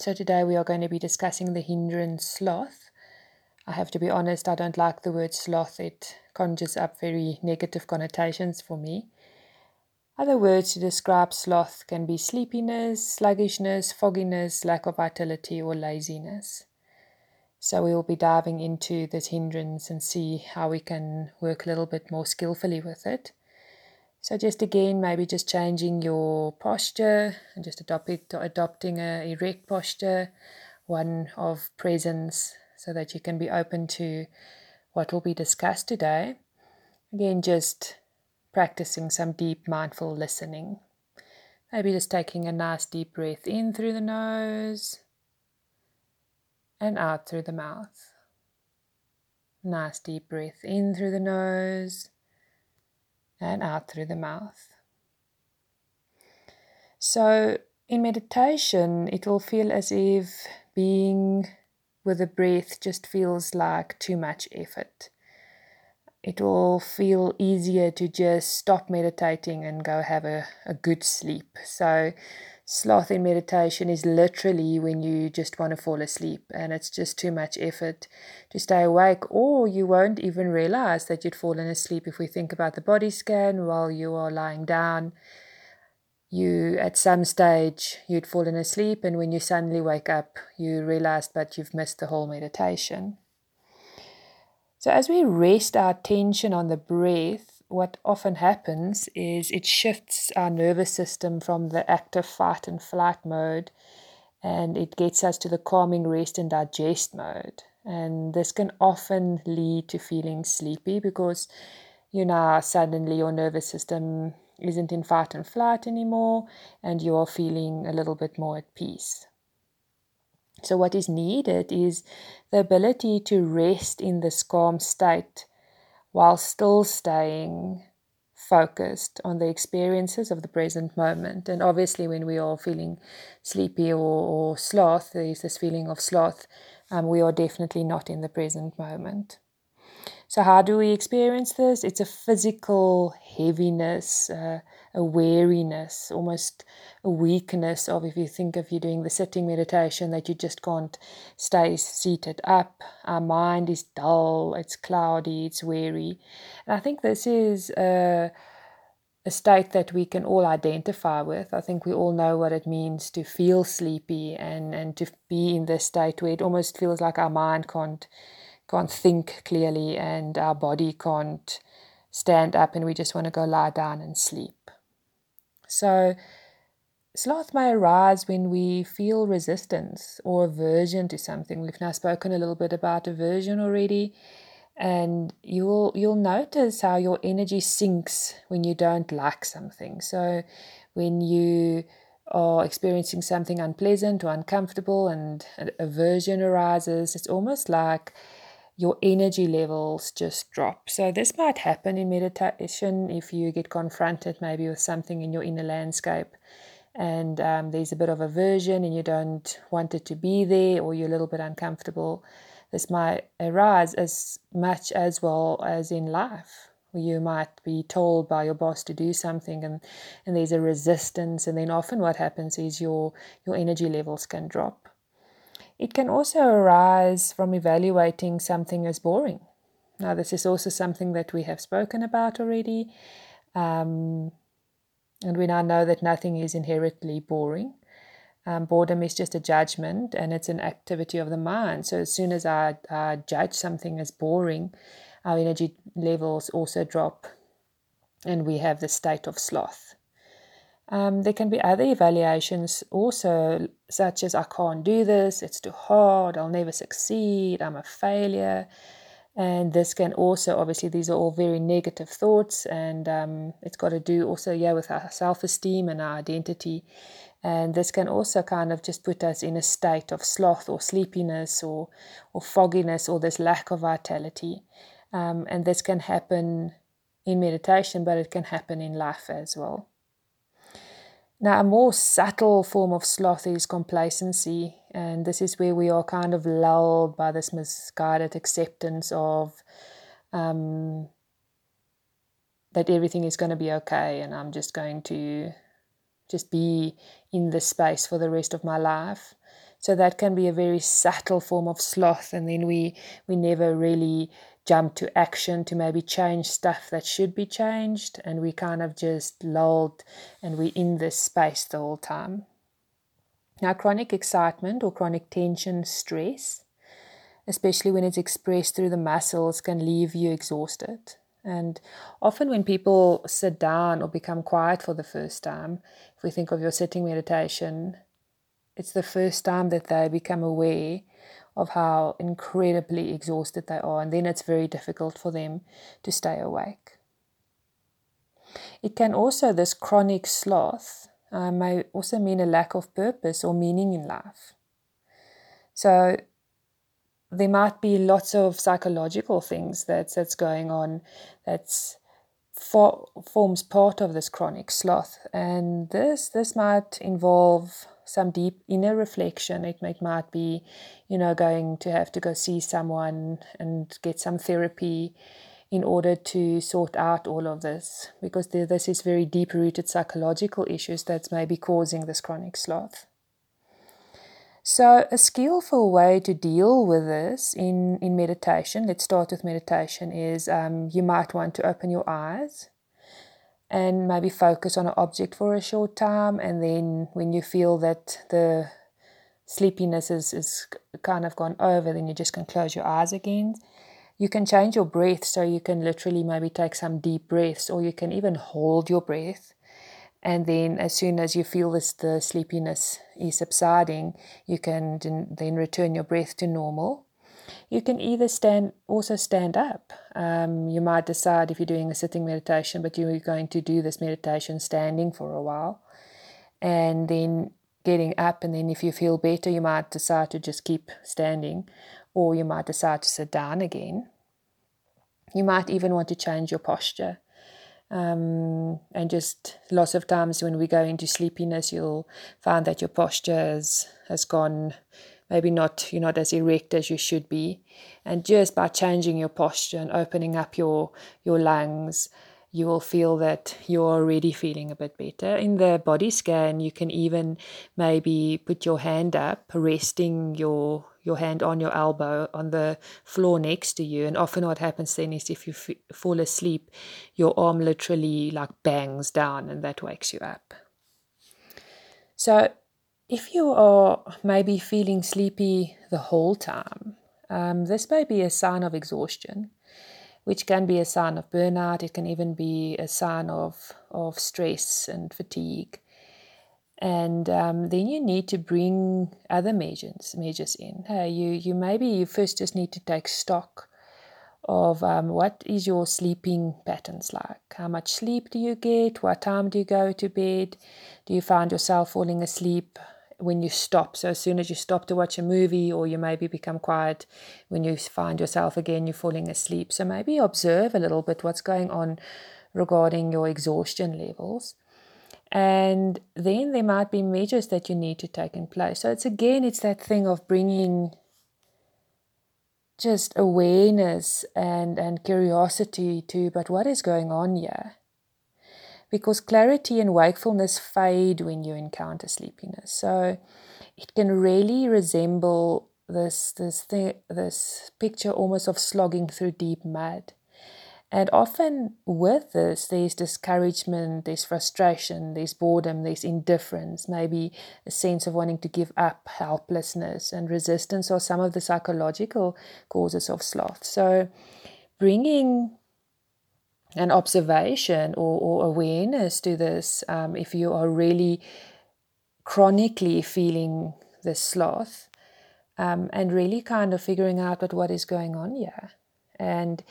So today we are going to be discussing the hindrance sloth. I have to be honest, I don't like the word sloth. It conjures up very negative connotations for me. Other words to describe sloth can be sleepiness, sluggishness, fogginess, lack of vitality, or laziness. So we will be diving into this hindrance and see how we can work a little bit more skillfully with it. So just again, maybe just changing your posture and just adopting a erect posture, one of presence, so that you can be open to what will be discussed today. Again, just practicing some deep mindful listening. Maybe just taking a nice deep breath in through the nose and out through the mouth. Nice deep breath in through the nose and out through the mouth. So in meditation, it will feel as if being with the breath just feels like too much effort. It will feel easier to just stop meditating and go have a good sleep. So sloth in meditation is literally when you just want to fall asleep and it's just too much effort to stay awake, or you won't even realize that you'd fallen asleep. If we think about the body scan while you are lying down, you at some stage you'd fallen asleep, and when you suddenly wake up you realized that you've missed the whole meditation. So as we rest our attention on the breath, what often happens is it shifts our nervous system from the active fight and flight mode, and it gets us to the calming rest and digest mode. And this can often lead to feeling sleepy because suddenly your nervous system isn't in fight and flight anymore, and you are feeling a little bit more at peace. So what is needed is the ability to rest in this calm state while still staying focused on the experiences of the present moment. And obviously when we are feeling sleepy or sloth, there is this feeling of sloth, we are definitely not in the present moment. So how do we experience this? It's a physical heaviness, a weariness, almost a weakness of, if you think of you doing the sitting meditation, that you just can't stay seated up. Our mind is dull, it's cloudy, it's weary. And I think this is a state that we can all identify with. I think we all know what it means to feel sleepy and to be in this state where it almost feels like our mind can't think clearly and our body can't stand up and we just want to go lie down and sleep. So sloth may arise when we feel resistance or aversion to something. We've now spoken a little bit about aversion already, and you'll notice how your energy sinks when you don't like something. So when you are experiencing something unpleasant or uncomfortable and aversion arises, it's almost like your energy levels just drop. So this might happen in meditation if you get confronted maybe with something in your inner landscape and there's a bit of aversion and you don't want it to be there, or you're a little bit uncomfortable. This might arise as much as well as in life. You might be told by your boss to do something and there's a resistance, and then often what happens is your energy levels can drop. It can also arise from evaluating something as boring. Now, this is also something that we have spoken about already, and we now know that nothing is inherently boring. Boredom is just a judgment, and it's an activity of the mind. So as soon as I judge something as boring, our energy levels also drop, and we have the state of sloth. There can be other evaluations also, such as I can't do this, it's too hard, I'll never succeed, I'm a failure. And this can also, obviously, these are all very negative thoughts, and it's got to do also, with our self-esteem and our identity. And this can also kind of just put us in a state of sloth or sleepiness or fogginess, or this lack of vitality. And this can happen in meditation, but it can happen in life as well. Now, a more subtle form of sloth is complacency, and this is where we are kind of lulled by this misguided acceptance of that everything is going to be okay, and I'm just going to just be in this space for the rest of my life. So that can be a very subtle form of sloth, and then we never really jump to action to maybe change stuff that should be changed, and we kind of just lulled and we're in this space the whole time. Now, chronic excitement or chronic tension, stress, especially when it's expressed through the muscles, can leave you exhausted. And often when people sit down or become quiet for the first time, if we think of your sitting meditation, it's the first time that they become aware of how incredibly exhausted they are, and then it's very difficult for them to stay awake. It can also, this chronic sloth, may also mean a lack of purpose or meaning in life. So there might be lots of psychological things that's going on that's forms part of this chronic sloth, and this might involve some deep inner reflection. It might be, going to have to go see someone and get some therapy in order to sort out all of this, because this is very deep-rooted psychological issues that's maybe causing this chronic sloth. So a skillful way to deal with this in meditation, let's start with meditation, is you might want to open your eyes and maybe focus on an object for a short time, and then when you feel that the sleepiness is kind of gone over, then you just can close your eyes again. You can change your breath, so you can literally maybe take some deep breaths, or you can even hold your breath. And then as soon as you feel the sleepiness is subsiding, you can then return your breath to normal. You can either stand up. You might decide, if you're doing a sitting meditation, but you're going to do this meditation standing for a while, and then getting up, and then if you feel better, you might decide to just keep standing, or you might decide to sit down again. You might even want to change your posture. And just lots of times when we go into sleepiness, you'll find that your posture has gone, maybe you're not as erect as you should be. And just by changing your posture and opening up your lungs, you will feel that you're already feeling a bit better. In the body scan, you can even maybe put your hand up, resting your hand on your elbow on the floor next to you. And often what happens then is, if you fall asleep, your arm literally like bangs down, and that wakes you up. So if you are maybe feeling sleepy the whole time, this may be a sign of exhaustion, which can be a sign of burnout. It can even be a sign of stress and fatigue. And then you need to bring other measures in. You first just need to take stock of what is your sleeping patterns like. How much sleep do you get? What time do you go to bed? Do you find yourself falling asleep when you stop? So as soon as you stop to watch a movie, or you maybe become quiet, when you find yourself again, you're falling asleep. So maybe observe a little bit what's going on regarding your exhaustion levels. And then there might be measures that you need to take in place. So it's that thing of bringing just awareness and curiosity to, but what is going on here? Because clarity and wakefulness fade when you encounter sleepiness. So it can really resemble this picture almost of slogging through deep mud. And often with this, there's discouragement, there's frustration, there's boredom, there's indifference, maybe a sense of wanting to give up, helplessness, and resistance are some of the psychological causes of sloth. So bringing an observation or awareness to this, if you are really chronically feeling this sloth, and really kind of figuring out what is going on here. And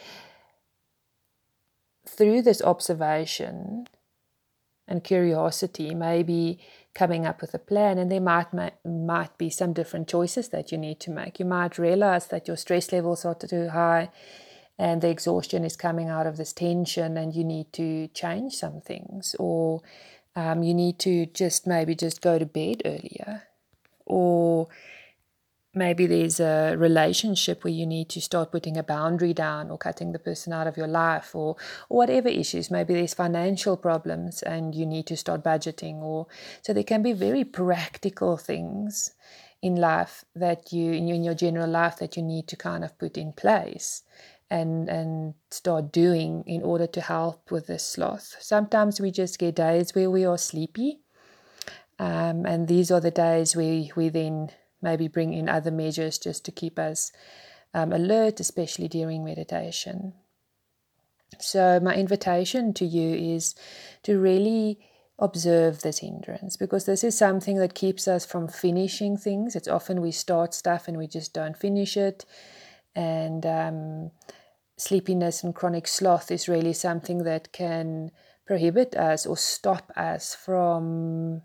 through this observation and curiosity, maybe coming up with a plan, and there might be some different choices that you need to make. You might realize that your stress levels are too high, and the exhaustion is coming out of this tension, and you need to change some things, or you need to just go to bed earlier, or maybe there's a relationship where you need to start putting a boundary down, or cutting the person out of your life, or whatever issues. Maybe there's financial problems and you need to start budgeting. So there can be very practical things in life that in your general life that you need to kind of put in place and start doing in order to help with this sloth. Sometimes we just get days where we are sleepy, and these are the days where we then maybe bring in other measures just to keep us alert, especially during meditation. So my invitation to you is to really observe this hindrance, because this is something that keeps us from finishing things. It's often we start stuff and we just don't finish it. And sleepiness and chronic sloth is really something that can prohibit us or stop us from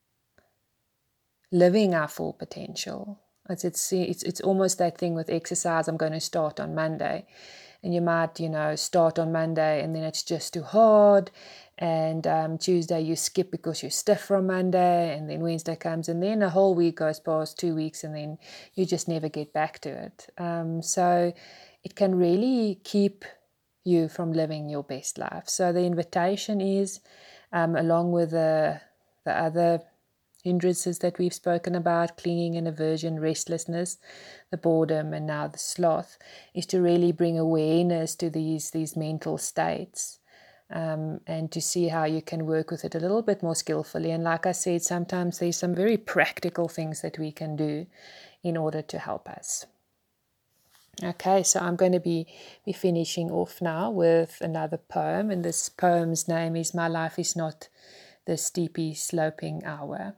living our full potential. It's almost that thing with exercise. I'm going to start on Monday, and you might start on Monday and then it's just too hard, and Tuesday you skip because you're stiff from Monday, and then Wednesday comes, and then a whole week goes past, 2 weeks, and then you just never get back to it. So it can really keep you from living your best life. So the invitation is, along with the other hindrances that we've spoken about, clinging and aversion, restlessness, the boredom, and now the sloth, is to really bring awareness to these mental states, and to see how you can work with it a little bit more skillfully. And like I said, sometimes there's some very practical things that we can do in order to help us. Okay, so I'm going to be finishing off now with another poem, and this poem's name is My Life is Not the Steepy Sloping Hour.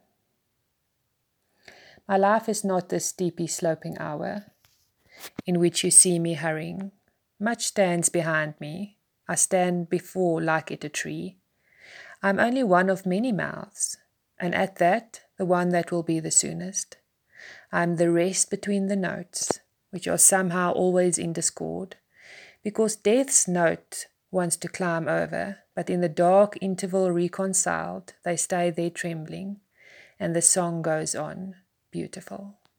My life is not the steepy sloping hour in which you see me hurrying. Much stands behind me. I stand before like it a tree. I'm only one of many mouths, and at that, the one that will be the soonest. I'm the rest between the notes, which are somehow always in discord, because death's note wants to climb over, but in the dark interval reconciled, they stay there trembling, and the song goes on. Beautiful.